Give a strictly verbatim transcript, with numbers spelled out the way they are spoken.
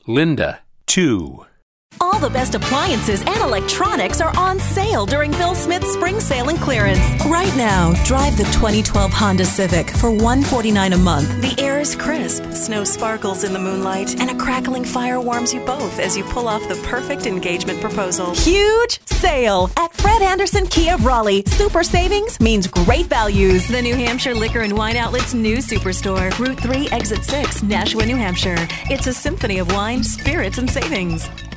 Linda, two. All the best appliances and electronics are on sale during Bill Smith's spring sale and clearance. Right now, drive the twenty twelve Honda Civic for one hundred forty-nine dollars a month. The air is crisp, snow sparkles in the moonlight, and a crackling fire warms you both as you pull off the perfect engagement proposal. Huge sale at Fred Anderson Kia of Raleigh. Super savings means great values. The New Hampshire Liquor and Wine Outlet's new superstore, Route three, Exit six, Nashua, New Hampshire. It's a symphony of wine, spirits, and savings.